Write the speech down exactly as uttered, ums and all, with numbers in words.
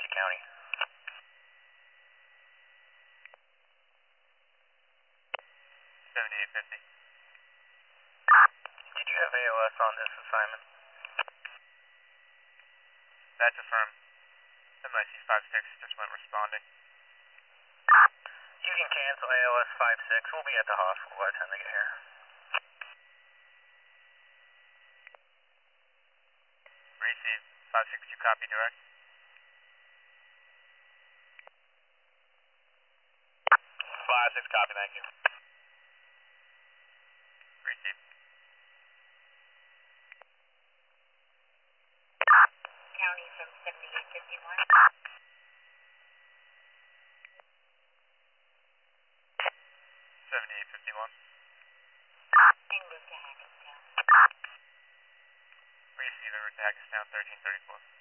Comanche County. seventy-eight fifty. Did you have A O S on this assignment? That's affirmed. M I C five six just went responding. You can cancel A O S five six. We'll be at the hospital by the time they get here. Receive. five six two copy direct. five six copy, thank you. Receive. County from seventy-eight fifty-one. seventy-eight fifty-one. En route to Hackettstown. Receive en route to Hackettstown thirteen thirty-four.